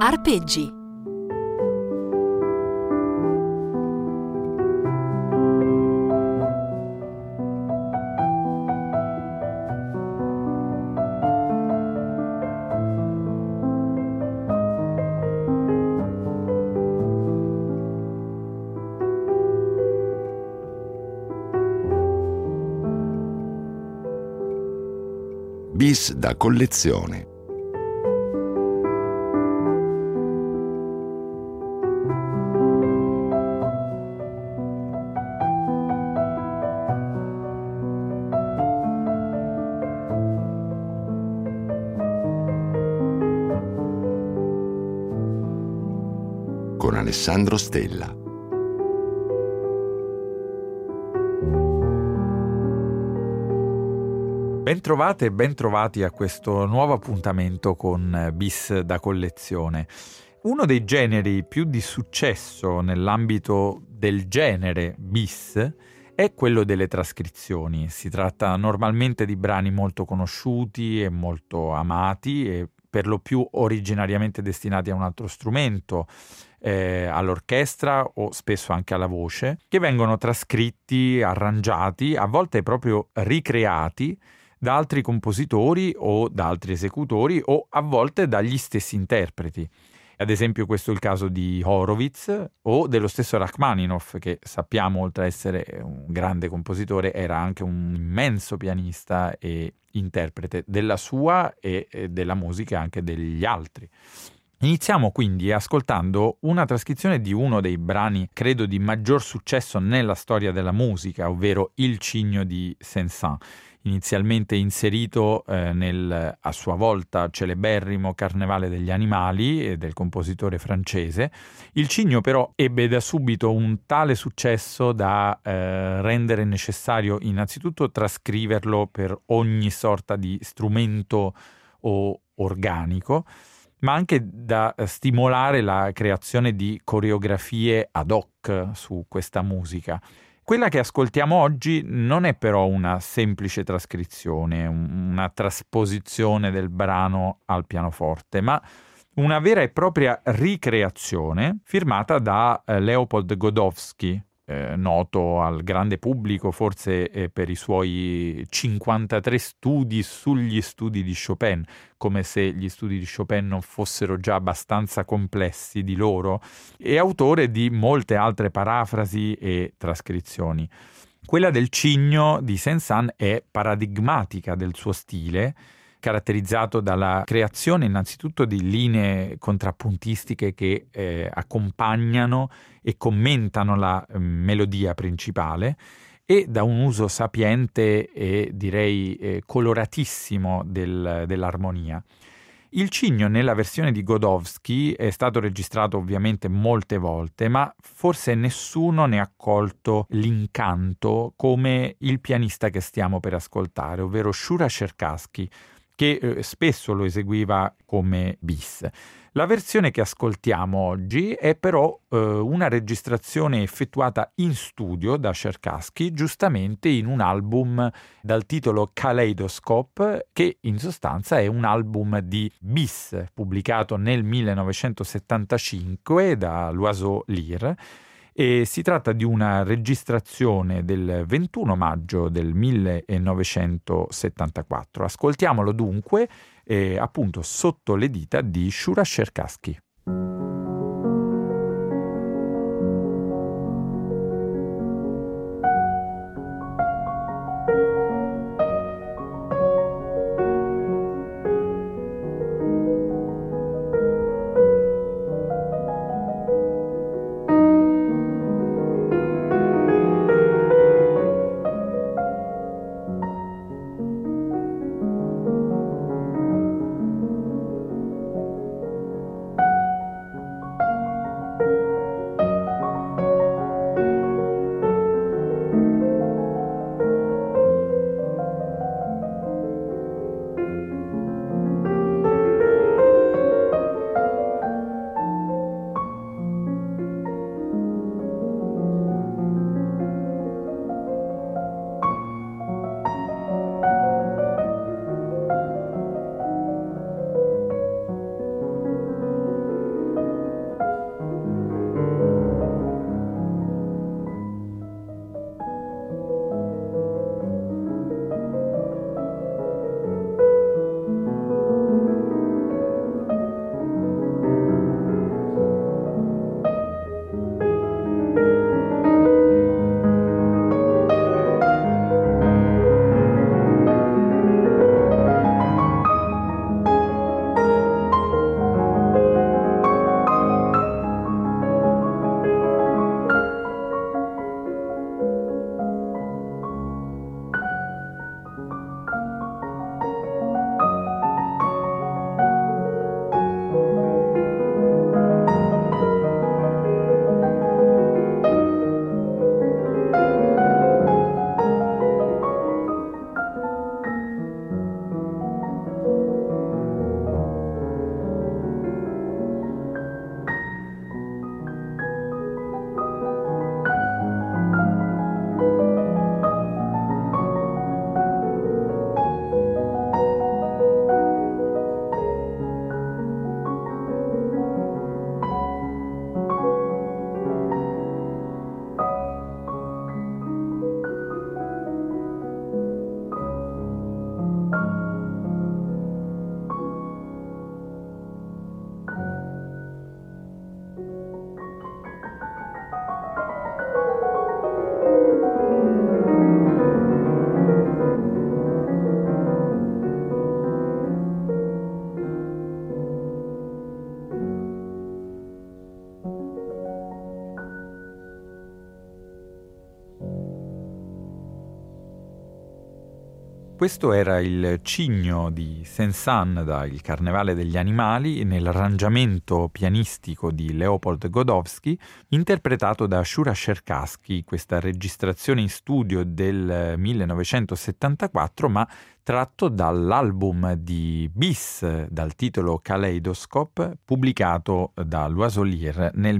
Arpeggi. Bis da collezione. Con Alessandro Stella. Bentrovate e bentrovati a questo nuovo appuntamento con Bis da collezione. Uno dei generi più di successo nell'ambito del genere bis è quello delle trascrizioni. Si tratta normalmente di brani molto conosciuti e molto amati e per lo più originariamente destinati a un altro strumento, all'orchestra o spesso anche alla voce, che vengono trascritti, arrangiati, a volte proprio ricreati da altri compositori o da altri esecutori o a volte dagli stessi interpreti. Ad esempio questo è il caso di Horowitz o dello stesso Rachmaninoff, che sappiamo oltre a essere un grande compositore era anche un immenso pianista e interprete della sua e della musica anche degli altri. Iniziamo quindi ascoltando una trascrizione di uno dei brani credo di maggior successo nella storia della musica, ovvero Il Cigno di Saint-Saëns, inizialmente inserito nel a sua volta celeberrimo Carnevale degli animali del compositore francese. Il Cigno però ebbe da subito un tale successo da rendere necessario innanzitutto trascriverlo per ogni sorta di strumento o organico, ma anche da stimolare la creazione di coreografie ad hoc su questa musica. Quella che ascoltiamo oggi non è però una semplice trascrizione, una trasposizione del brano al pianoforte, ma una vera e propria ricreazione firmata da Leopold Godowsky, noto al grande pubblico forse per i suoi 53 studi sugli studi di Chopin, come se gli studi di Chopin non fossero già abbastanza complessi di loro, e autore di molte altre parafrasi e trascrizioni. Quella del Cigno di Saint-Saëns è paradigmatica del suo stile, caratterizzato dalla creazione innanzitutto di linee contrappuntistiche che accompagnano e commentano la melodia principale e da un uso sapiente e direi coloratissimo dell'armonia. Il Cigno nella versione di Godowsky è stato registrato ovviamente molte volte, ma forse nessuno ne ha colto l'incanto come il pianista che stiamo per ascoltare, ovvero Shura Cherkassky, che spesso lo eseguiva come bis. La versione che ascoltiamo oggi è però una registrazione effettuata in studio da Cherkassky, giustamente in un album dal titolo Kaleidoscope, che in sostanza è un album di bis, pubblicato nel 1975 da L'Oiseau Lyre, e si tratta di una registrazione del 21 maggio del 1974. Ascoltiamolo dunque appunto sotto le dita di Shura Cherkassky. Questo era il Cigno di Saint-Saëns da Il Carnevale degli Animali, nell'arrangiamento pianistico di Leopold Godowsky, interpretato da Shura Cherkassky, questa registrazione in studio del 1974, ma tratto dall'album di Bis dal titolo Kaleidoscope, pubblicato da Loiselier nel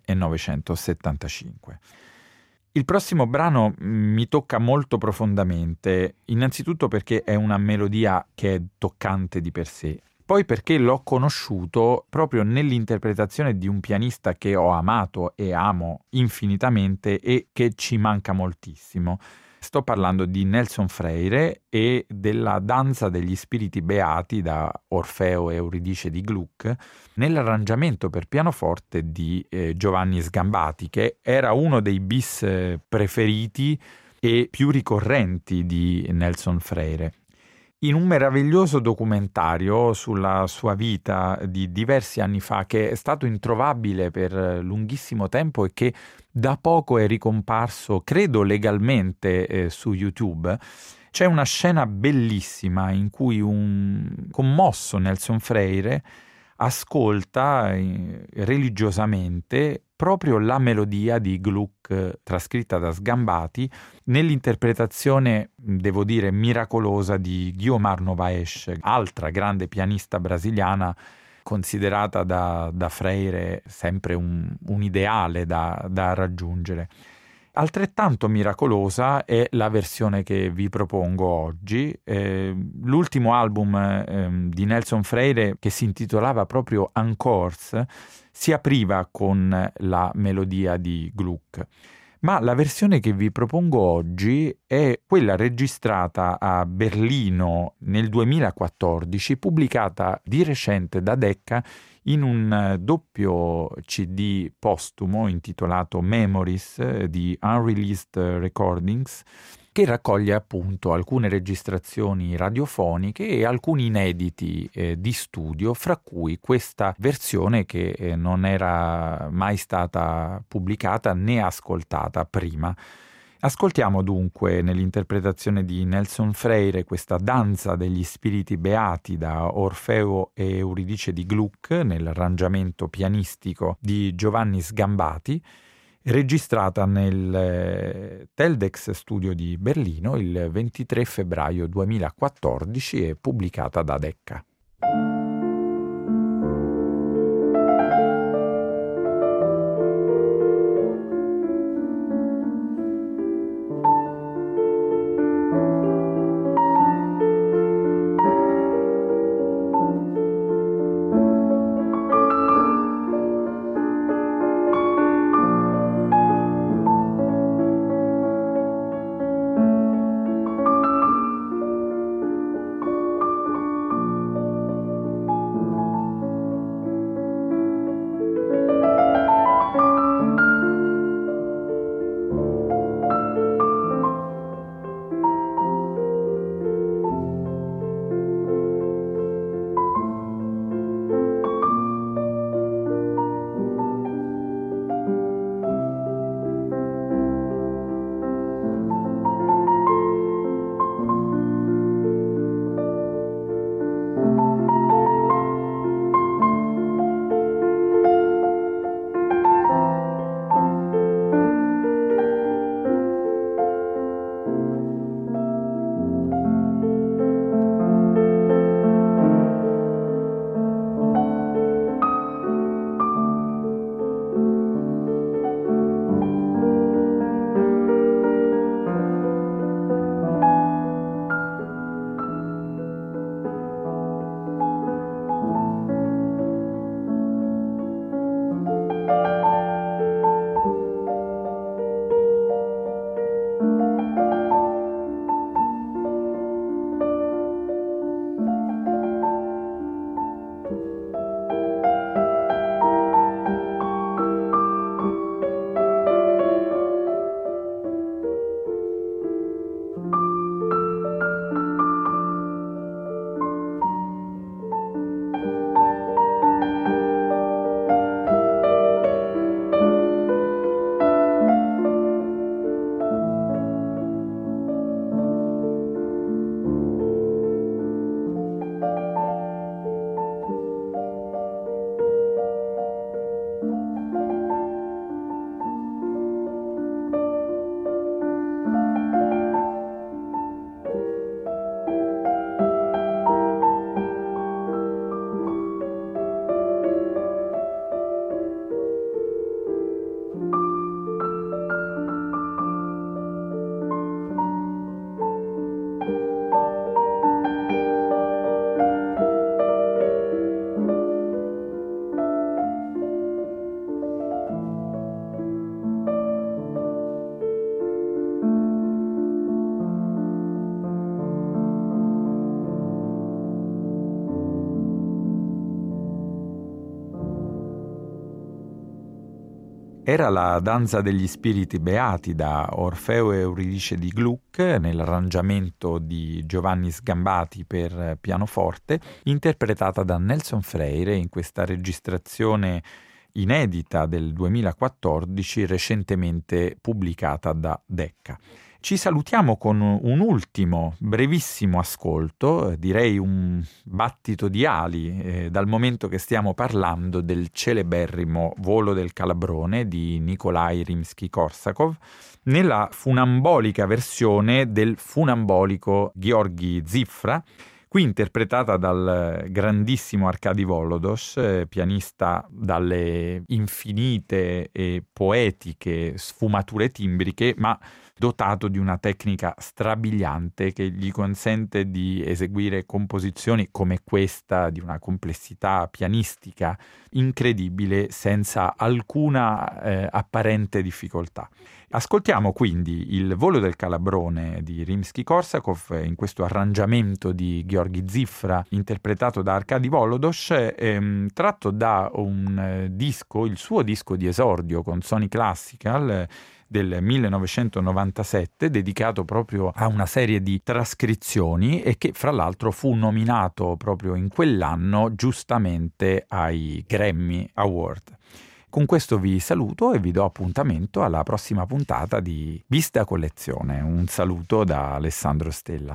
1975. Il prossimo brano mi tocca molto profondamente, innanzitutto perché è una melodia che è toccante di per sé, poi perché l'ho conosciuto proprio nell'interpretazione di un pianista che ho amato e amo infinitamente e che ci manca moltissimo. Sto parlando di Nelson Freire e della Danza degli Spiriti Beati da Orfeo e Euridice di Gluck nell'arrangiamento per pianoforte di Giovanni Sgambati, che era uno dei bis preferiti e più ricorrenti di Nelson Freire. In un meraviglioso documentario sulla sua vita di diversi anni fa, che è stato introvabile per lunghissimo tempo e che da poco è ricomparso, credo legalmente, su YouTube, c'è una scena bellissima in cui un commosso Nelson Freire ascolta religiosamente proprio la melodia di Gluck trascritta da Sgambati nell'interpretazione, devo dire, miracolosa di Guiomar Novaes, altra grande pianista brasiliana considerata da Freire sempre un ideale da raggiungere. Altrettanto miracolosa è la versione che vi propongo oggi. L'ultimo album di Nelson Freire, che si intitolava proprio Encores, si apriva con la melodia di Gluck. Ma la versione che vi propongo oggi è quella registrata a Berlino nel 2014, pubblicata di recente da Decca in un doppio CD postumo intitolato Memories di Unreleased Recordings, che raccoglie appunto alcune registrazioni radiofoniche e alcuni inediti di studio, fra cui questa versione che non era mai stata pubblicata né ascoltata prima. Ascoltiamo dunque nell'interpretazione di Nelson Freire questa Danza degli Spiriti Beati da Orfeo e Euridice di Gluck nell'arrangiamento pianistico di Giovanni Sgambati, registrata nel Teldex Studio di Berlino il 23 febbraio 2014 e pubblicata da Decca. Era la danza degli spiriti beati da Orfeo e Euridice di Gluck nell'arrangiamento di Giovanni Sgambati per pianoforte, interpretata da Nelson Freire in questa registrazione inedita del 2014 recentemente pubblicata da Decca. Ci salutiamo con un ultimo brevissimo ascolto, direi un battito di ali, dal momento che stiamo parlando del celeberrimo Volo del Calabrone di Nikolai Rimsky-Korsakov, nella funambolica versione del funambolico Gheorghi Zifra, qui interpretata dal grandissimo Arkady Volodos, pianista dalle infinite e poetiche sfumature timbriche, ma dotato di una tecnica strabiliante che gli consente di eseguire composizioni come questa, di una complessità pianistica incredibile, senza alcuna apparente difficoltà. Ascoltiamo quindi il Volo del Calabrone di Rimsky-Korsakov in questo arrangiamento di Gheorghi Zifra interpretato da Arkady Volodos, tratto da un disco, il suo disco di esordio con Sony Classical del 1997, dedicato proprio a una serie di trascrizioni e che fra l'altro fu nominato proprio in quell'anno giustamente ai Grammy Award. Con questo vi saluto e vi do appuntamento alla prossima puntata di Bis da Collezione. Un saluto da Alessandro Stella.